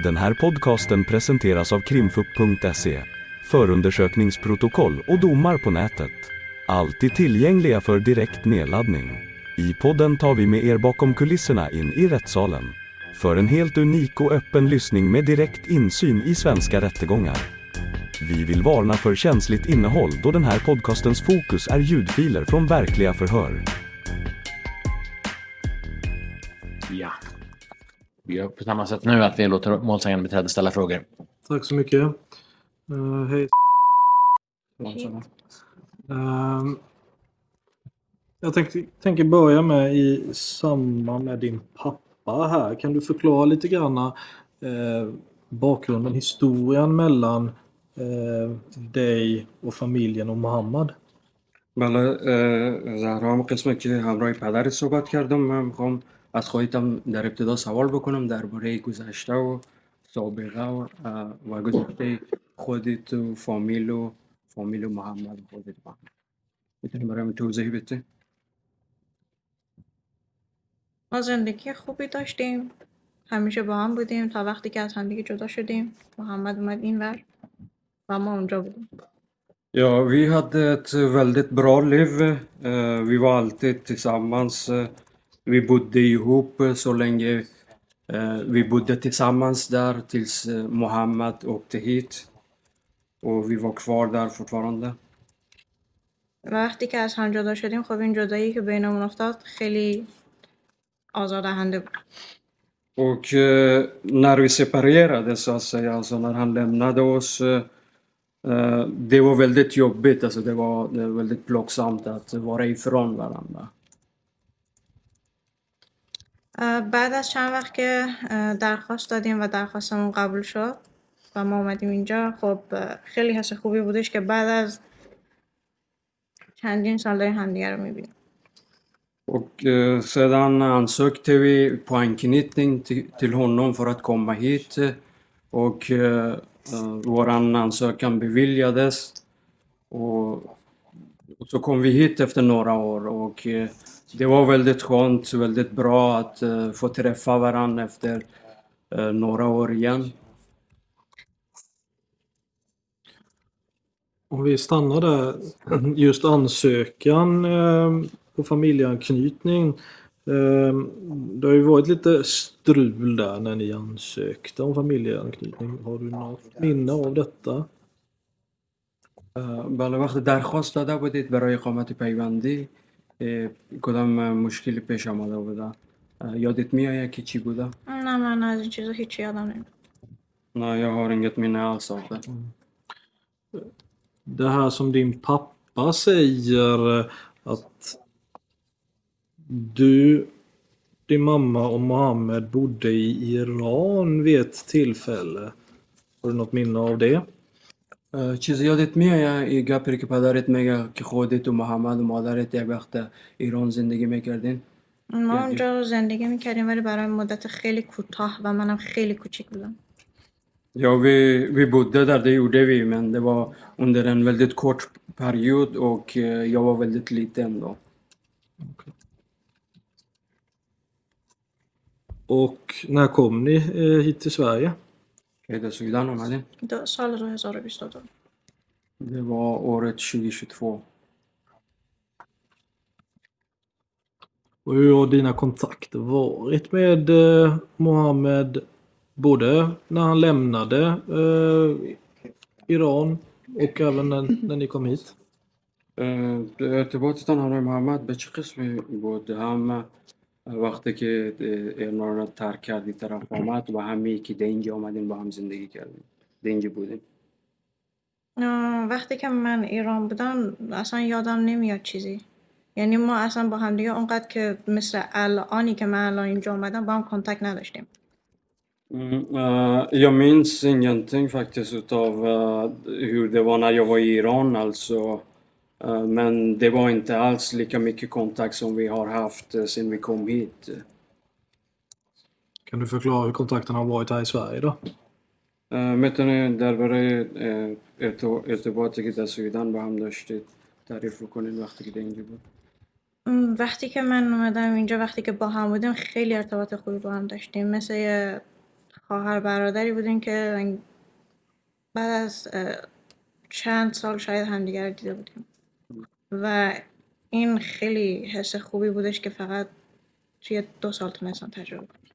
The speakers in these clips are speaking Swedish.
Den här podcasten presenteras av krimfupp.se. Förundersökningsprotokoll och domar på nätet. Alltid tillgängliga för direkt nedladdning. I podden tar vi med er bakom kulisserna in i rättssalen. För en helt unik och öppen lyssning med direkt insyn i svenska rättegångar. Vi vill varna för känsligt innehåll då den här podcastens fokus är ljudfiler från verkliga förhör. Ja. Vi gör på samma sätt nu att vi låter målsägande beträde ställa frågor. Tack så mycket. Hej. Jag tänker börja med i samband med din pappa här. Kan du förklara lite grann bakgrunden, historien mellan dig och familjen och Mohammad? بله زهرا هم قسمت که همراه پدرت صحبت کردم. من میخوام از خودتم در ابتدا سوال بکنم درباره گذشته و سابقه و گذشته خودت و فامیل و محمد خودت. میتونی برام توضیح بدی؟ ما زندگی خوبی داشتیم، همیشه با هم بودیم تا وقتی که از هم دیگه جدا شدیم. محمد اومد اینور و ما اونجا بودیم. Ja, vi hade ett väldigt bra liv. Vi var alltid tillsammans. Vi bodde ihop så länge. Vi bodde tillsammans där tills Mohammad åkte hit. Och vi var kvar där fortfarande. وقتی که از هم جدا شدیم خب این جدایی که بینمون افتاد خیلی آزاردهنده بود. Och när vi separerade så att säga, alltså när han lämnade oss, det var väldigt jobbigt, alltså det var väldigt plågsamt att vara ifrån varandra. بعد از چند وقت که درخواست دادیم و درخواستمون قبول شد و ما اومدیم اینجا، خب خیلی حس خوبی بودش که بعد از چندین سال داریم همدیگه رو میبینیم. Och sedan ansökte vi på anknytning till honom för att komma hit och våran ansökan beviljades och så kom vi hit efter några år och det var väldigt skönt, väldigt bra att få träffa varandra efter några år igen. Om vi stannar där, just ansökan på familjeanknytning. Det har ju varit lite strul där när ni ansökte om familjeanknytning. Har du något minne av detta? بله وقت درخواست داده بودید برای اقامت پیوندی کدام مشکلی پیش آمده بوده؟ یادت میآید که چی بوده؟ نه من از این چیزا هیچی یادم نمیاد. Nej, jag har inget minne alls av det. Det här som din pappa säger att du, din mamma och Mohammed bodde i Iran vid ett tillfälle. Har du något minne av det? چیزی یادت میآید این گپی که پدرت میگه که خودت و محمد و مادرت یک وقت ایران زندگی میکردین؟ ما اونجا زندگی میکردیم ولی برای مدت خیلی کوتاه و منم خیلی کوچیک بودم. Ja, vi bodde där, det gjorde vi, men det var under en väldigt kort period och jag var väldigt liten då. Okay. Och när kom ni hit till Sverige? Till Sudan اومدین؟ سال 2022. Det var året 2022. Och hur har dina kontakter varit med Mohammed både när han lämnade Iran och även när ni kom hit? ارتباطتان همراه محمد به چه قسمی بود؟ هم وقتی که ایران را ترک کردی طرف آمد و همی که اینجا آمدین با هم زندگی کردیم اینجا بودیم؟ وقتی که من ایران بودم اصلا یادم نمیاد چیزی. یعنی ما اصلا با هم دیگه اونقدر که مثل الانی که من الان اینجا اومدم با هم کانتکت نداشتیم. Jag minns ingenting faktiskt utav hur det var när jag var i Iran alltså. Men det var inte alls lika mycket kontakt som vi har haft sedan vi kom hit. Kan du förklara hur kontakterna har varit här i Sverige då? میتونید درباره ارتباطی که در سویدن با هم داشتید تعریف کنید وقتی که اینجا بود؟ وقتی که من اومدم اینجا، وقتی که با هم بودیم خیلی ارتباط خوبی با هم داشتیم، مثل خواهر برادری بودیم که بعد از چند سال شاید همدیگر دیده بودیم و این خیلی حس خوبی بودش که فقط توی 2 سال تونستم تجربه کنم.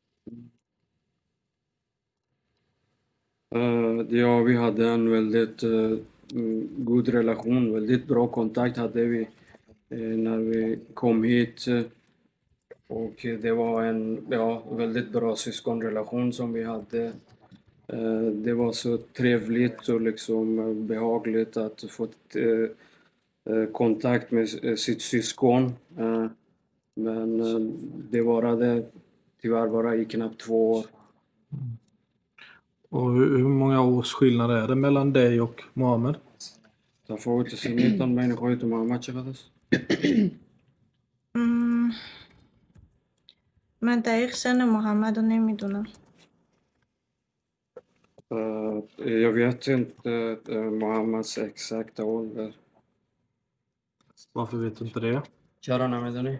Ja, vi hade en väldigt god relation, väldigt bra kontakt hade vi när vi kom hit. Och det var en väldigt bra syskonrelation som vi hade. Det var så trevligt och liksom behagligt att få kontakt med sitt syskon. Men det varade tyvärr bara i knappt 2 år. Och hur många års skillnad är det mellan dig och Mohammed? تفاوت سنتان بین خودت و محمد چقدر است؟ من دقیق سن محمد رو نمیدونم. Jag vet inte Mohammeds exakta ålder. Varför vet du inte det? چرا نمیدونی؟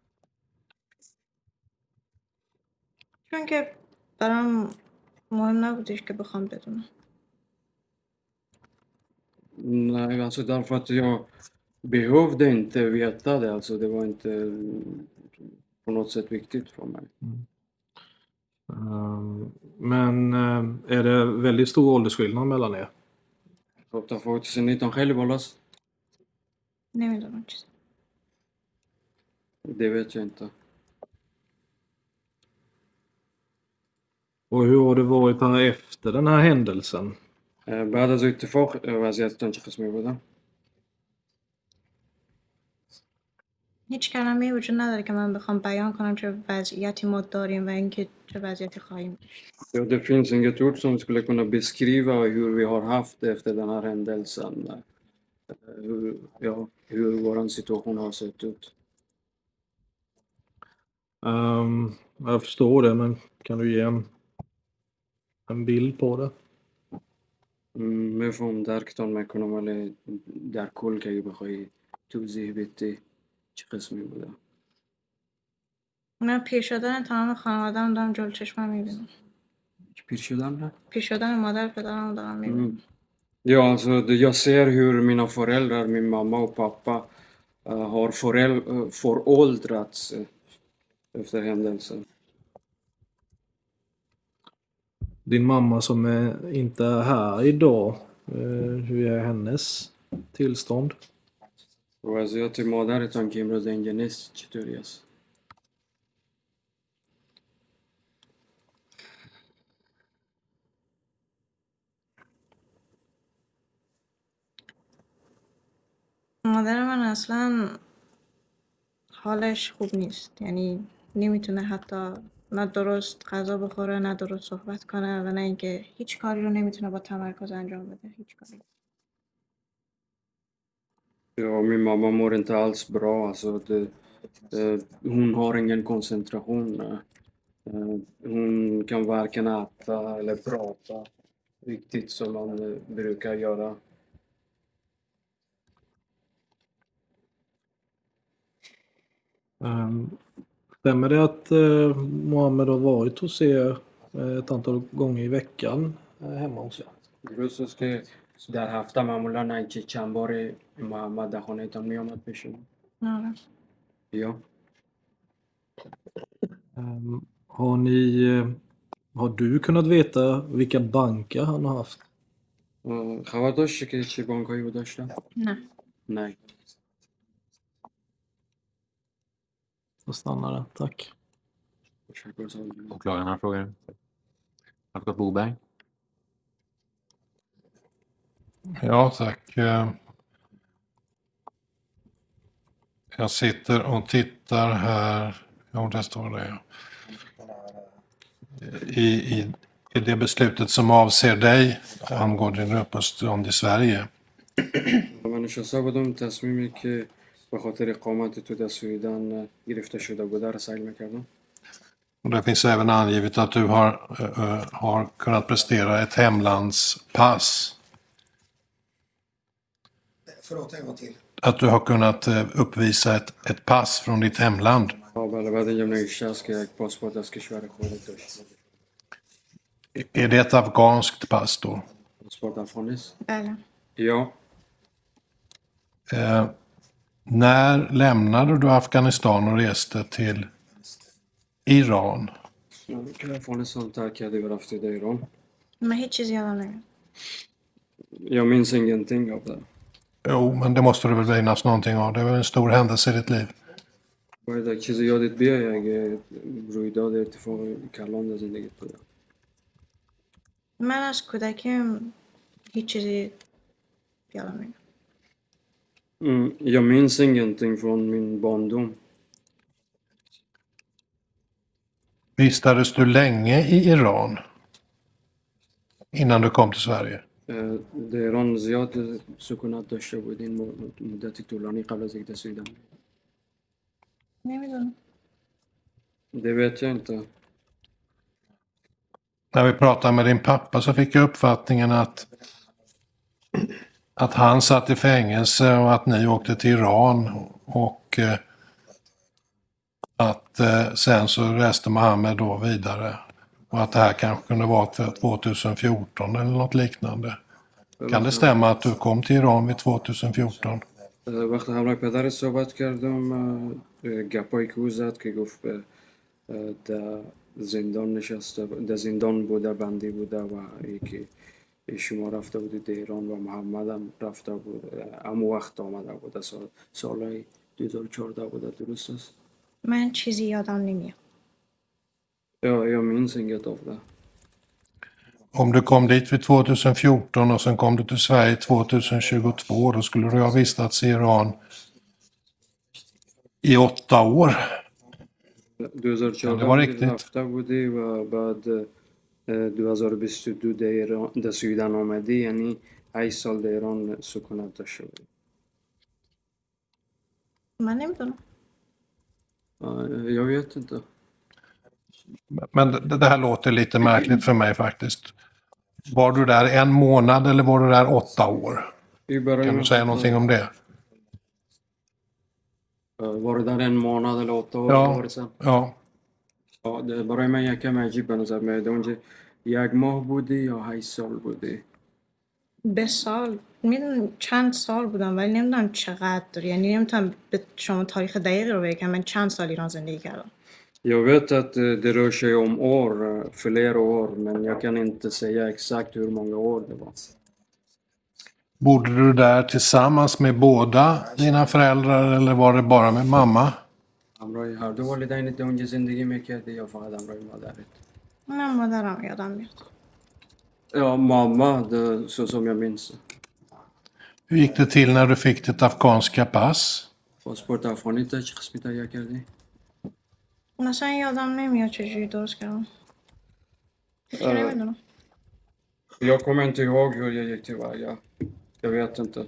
چون که برام مهم نبودش که بخوام بدونم. Nej, alltså därför att jag behövde inte veta det. Alltså det var inte på något sätt viktigt för mig. Men är det väldigt stor åldersskillnad mellan er? تفاوت سنیتان خیلی بالاست؟ نمیدونم چیزی. Det vet jag inte. Och hur har det varit här efter den här händelsen? بعد از اتفاق وضعیتتان چه قسمی بودم؟ هیچ کلمه‌ای وجود نداره که من بخوام بیان کنم چه وضعیتی ما داریم و اینکه چه وضعیتی خواهیم. Ja, det finns inget ord som skulle kunna beskriva hur vi har haft efter den här händelsen. Hur vår situation har sett ut. Jag förstår det, men kan du ge en bild på det? مفهوم درکتان میکنم ولی در کل که بخوای توضیح بدی چه قسمی بوده؟ من پیر شدن تمام خانواده‌ام دارم جلو چشمم میبینم. پیر شدن؟ پیر شدن مادر پدرم دارم میبینم. Ja, alltså jag ser hur mina föräldrar, min mamma och pappa har föråldrats efter händelsen. Din mamma som inte är här idag, hur är hennes tillstånd? وضعیت مادرتان که امروز اینجا نیست چطوری است؟ مادر من اصلا حالش خوب نیست. یعنی نمیتونه حتی نه درست غذا بخوره نه درست صحبت کنه و نه اینکه هیچ کاری رو نمیتونه با تمرکز انجام بده. هیچ کاری. Ja, min mamma mår inte alls bra. Alltså hon har ingen koncentration. Hon kan varken äta eller prata riktigt som man brukar göra. Stämmer det att Mohammed har varit hos er ett antal gånger i veckan hemma hos er? درست است که در هفته معمولا اینکه چند بار محمد در خانه‌تان میامد پیش شما؟ آره. یا har du kunnat veta vilka banker han har haft? خبر داشتی که چه بانکایی رو داشتن؟ نه. Nej. Då stannar det. Tack. Åklagaren har frågor. Advokat Boberg. Ja, tack. Jag sitter och tittar här. Ja, där står det. I det beslutet som avser dig angående din uppehållstillstånd i Sverige. من نشسته بودم تصمیمی که به خاطر اقامت تو در سویدن گرفته شده بوده را سعی میکردم. Och det finns även angivet att du har kunnat prestera ett hemlandspass. Förlåt, en gång till. Att du har kunnat uppvisa ett pass från ditt hemland. بله بعد اینجا نگیشه است که یک پاسپورت از کشور خودت داشتی. Är det ett afghanskt pass då? پاسپورت افغانیست؟ بله. Ja. När lämnade du Afghanistan och reste till Iran? که افغانستان ترک کردی و رفتی در ایران؟ من هیچ چیزی یادم نمیاد. Jag minns ingenting av det. Jo, men det måste det väl finnas någonting av. Det var en stor händelse i ditt liv. باید چیزی یادت بیای اگه رویداد اتفاق کلان در زندگیت بوده. من از کودکیم هیچ چیزی یادم نمیاد. Jag minns ingenting från min barndom. Vistades du länge i Iran innan du kom till Sverige? در ایران زیاد سکونت داشته بودین مدتی طولانی قبل از اینکه رسیدم. نمیدونم. Det vet jag inte. När vi pratade med din pappa så fick jag uppfattningen att han satt i fängelse och att ni åkte till Iran och att sen så reste Mohammed då vidare och att det här kanske kunde vara för 2014 eller något liknande. Kan det stämma att du kom till Iran vid 2014? وقتی همراه پدرت صحبت کردم گپایی که او زد که گفت در زندان نشسته در زندان بوده بندی بوده و یکی شما رفته بودید در ایران و محمد هم رفته بود اما وقت آمده بوده سالهای 2014 بوده درست است؟ من چیزی یادم نمیاد. Jag minns inget av det. Om du kom dit vid 2014 och sen kom du till Sverige 2022, då skulle du ha vistats i Iran i 8 år. 2014 det var riktigt. رفته بودی و بعد 2022 در سویدن آمدی یعنی 8 سال در ایران سکونت داشته بودی. من نمیدونم. Jag vet inte. Men det här låter lite märkligt för mig faktiskt. Var du där 1 månad eller var du där 8 år? Kan du säga någonting om det? Var du där 1 månad eller 8 år? Ja. Ja, det برای من یکم عجیب به نظر میاد. اونجا 1 ماه بودی یا 8 سال بودی؟ به سال میدونم چند سال بودم ولی نمیدونم چقدر، یعنی نمیتونم به شما تاریخ دقیقی رو بگم. من چند سال ایران زندگی کردم. Jag vet att det rör sig om år, flera år, men jag kan inte säga exakt hur många år det var. Bodde du där tillsammans med båda dina föräldrar eller var det bara med mamma? همراه هر دو والدینت اونجا زندگی میکردی یا فقط همراه مادرت؟ من مادرم یادم میاد. Ja, mamma, så som jag minns. Hur gick det till när du fick ditt afghanska pass? پاسپورت افغانی تا چه قسمی تهیه کردی؟ اصلا یادم نمیاد چجوری درست کردم. هیچی نمیدونم. Jag kommer inte ihåg hur jag gick tillväga. Jag vet inte.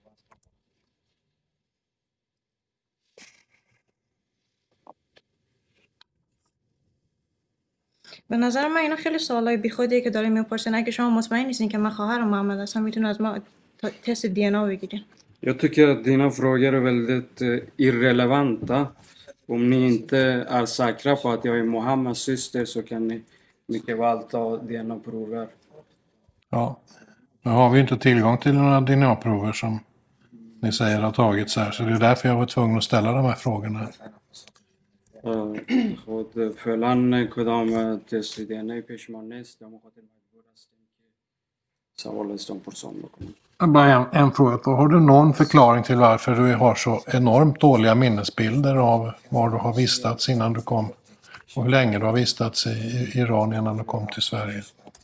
به نظر من اینا خیلی سوالای بیخودیه که داره میپرسن. اگه شما مطمئن نیستین که من خواهر محمد هستم میتونید از ما تست دی ان ا بگیرین. Jag tycker att dina frågor är väldigt irrelevanta. Om ni inte är säkra på att jag är Mohammeds syster så kan ni mycket väl ta DNA-prover. Ja, nu har vi inte tillgång till några DNA-prover som ni säger har tagits här. Så det är därför jag var tvungen att ställa de här frågorna. خود فعلا کدام تست DNA پیشمان نیست. در مخاطر مجبور هستیم که سوال استان پرسان بکنیم. Bara en fråga. Har du någon förklaring till varför du har så enormt dåliga minnesbilder av var du har vistats innan du kom? Och hur länge du har vistats i Iran innan du kom till Sverige?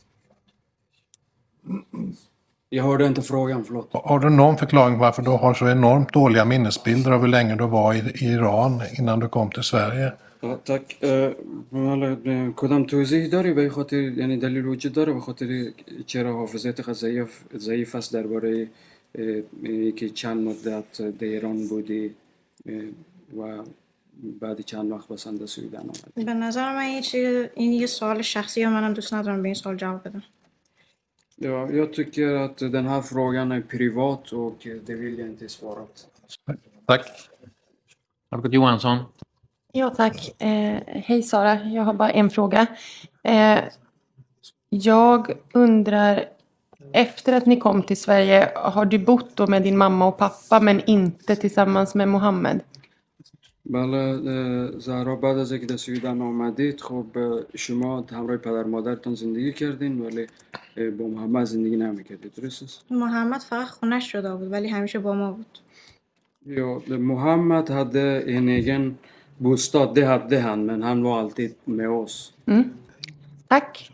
Jag hörde inte frågan, förlåt. Har du någon förklaring varför du har så enormt dåliga minnesbilder av hur länge du var i Iran innan du kom till Sverige? تک کدام توضیح داری به خاطر یعنی دلیل وجود داره به خاطر چرا حافظت ضعیف است درباره که چند مدت در ایران بودی و بعد چند وقت بسنده سویدن آمدی؟ به نظر من این یه سوال شخصیه. منم دوست ندارم به این سوال جواب بدم. Ja, jag tycker att den här frågan är privat och det vill jag inte svara på. Tack. Margot Johansson. Ja, tack. Hej Sara, jag har bara en fråga. Jag undrar, efter att ni kom till Sverige, har du bott då med din mamma och pappa men inte tillsammans med Mohammed? بله زهرا بعد از اینکه در سویدن آمدید خب شما همراه پدر مادرتان زندگی کردین ولی با محمد زندگی نمیکردید درست است؟ محمد فقط خونش شده بود ولی همیشه با ما بود. Ja, Mohammed hade en egen bostad, det hade han, men han var alltid med oss. Tack.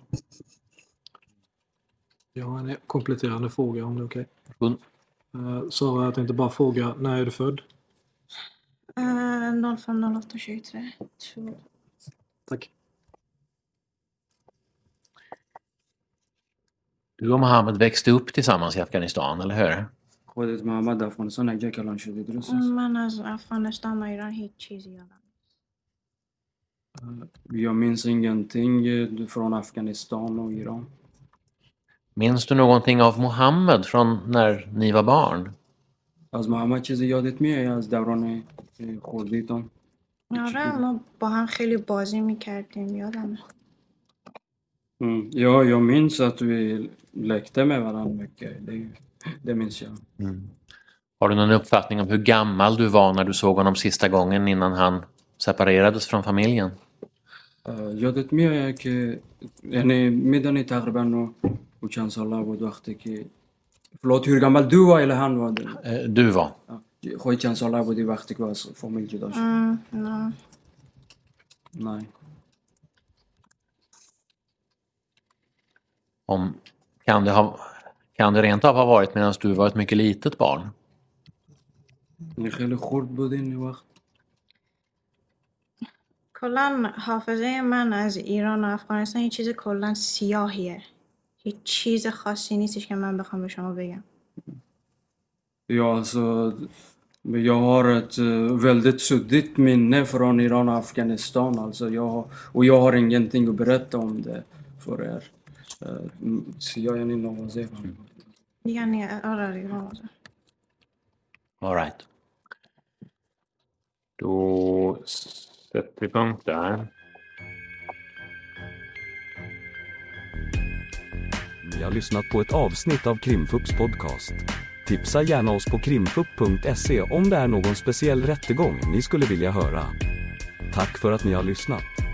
Jag har en kompletterande fråga om det är okej. Varsågod. Sara, jag tänkte bara fråga, när är du född? 05-08-23. Tack. Du och Mohammed växte upp tillsammans i Afghanistan, eller hur? خودت محمد در افغانستان اینجا کلان شدی درست است؟ من از افغانستان و ایران هیچ چیزی یادم Jag minns ingenting från Afghanistan och Iran. Minns du någonting av Mohammed från när ni var barn? از محمد چیزی یادت میاد از دوران خردیتان؟ آره ما با هم خیلی بازی میکردیم یادمه. Ja, jag minns att vi lekte med varandra mycket. Det minns jag. Har du någon uppfattning om hur gammal du var när du såg honom sista gången innan han separerades från familjen? یادت میاد که یعنی میدونی تقریبا او چند ساله بود وقتی که förlåt hur gammal du var eller han var? Du var. خودت چند ساله بودی وقتی که از فامیل جدا شد؟ نه. Nej. Kan det rent av ha varit medan du var ett mycket litet barn? ni خیلی خرد بودین این وقت؟ کلا حافظه من از ایران و افغانستان یه چیز کلا سیاهیه. هیچ چیز خاصی نیستش که من بخوام به شما بگم. Ja, alltså, jag har ett väldigt suddigt minne från Iran och Afghanistan. Alltså, jag har ingenting att berätta om det för er. Så jag är en innovativ. یعنی آره دیگه. All right. Då sätter vi punkt där. Ni har lyssnat på ett avsnitt av Krimfupps podcast. Tipsa gärna oss på krimfupp.se om det är någon speciell rättegång ni skulle vilja höra. Tack för att ni har lyssnat.